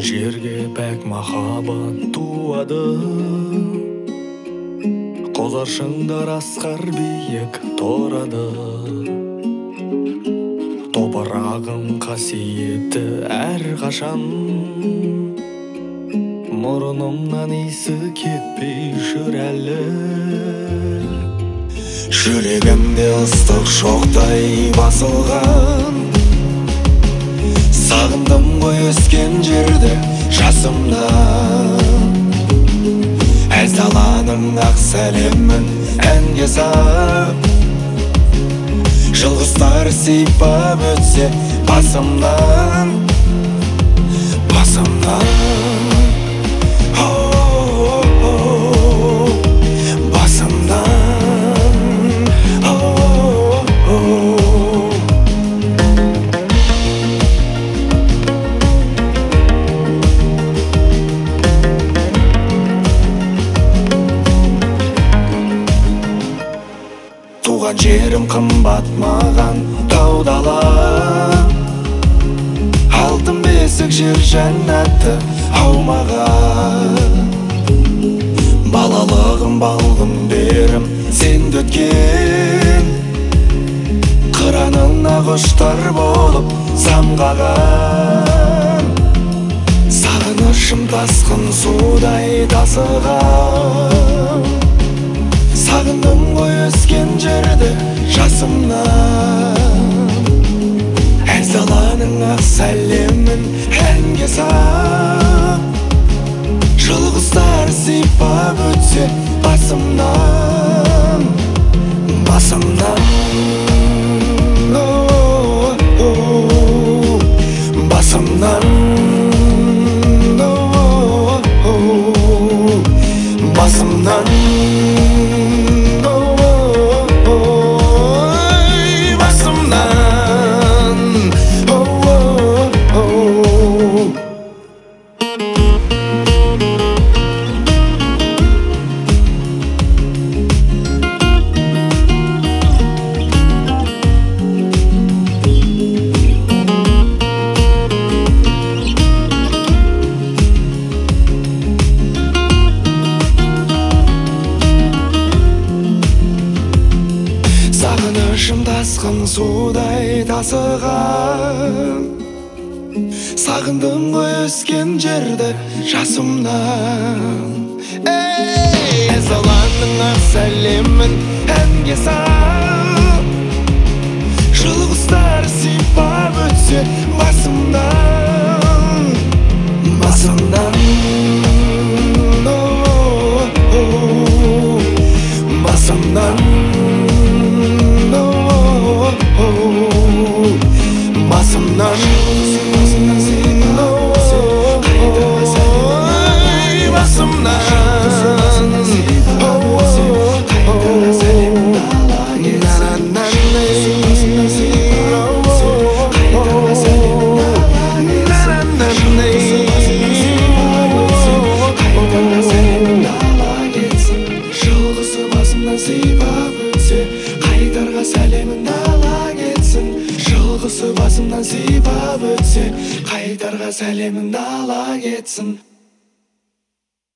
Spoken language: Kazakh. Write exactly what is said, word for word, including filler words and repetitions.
жерге пәк махаббат туады. Қозар шыңдар асқар биік торады. Топырағым қасиетті әрқашан, мұрнымнан иісі кетпей жүр әлі. Жүрегімде ыстық шоқтай басылған, сағындым ғой өскен жерді жасымнан. Әз даланың ақ сәлемін әнге сап, жылғыстар сипап өтсе басымнан, басымнан. Туған жерім қымбат маған тау дала, алтын бесік жер жәннатты аумаған. Балалығым балғын берім сенде өткен, қыранына құштар болып самғаған. Сағынышым тасқын судай тасыған, сағындым ғой өскен жерді жасымнан. Әз даланың ақ сәлемін әнге сап, жылғыстар сипап өтсе басымнан, басымнан. Басымнан, басымнан. Сағынышым тасқын судай тасыған, сағындым ғой өскен жерді жасымнан. Әз даланың ақ сәлемін әнге сап, жылғыстар сипап өтсе басымнан, басымнан. Басымнан, басымнан. Қайтарға сәлемін ала кетсін, жылғысы басымнан сипап өтсе, қайтарға сәлемін ала кетсін.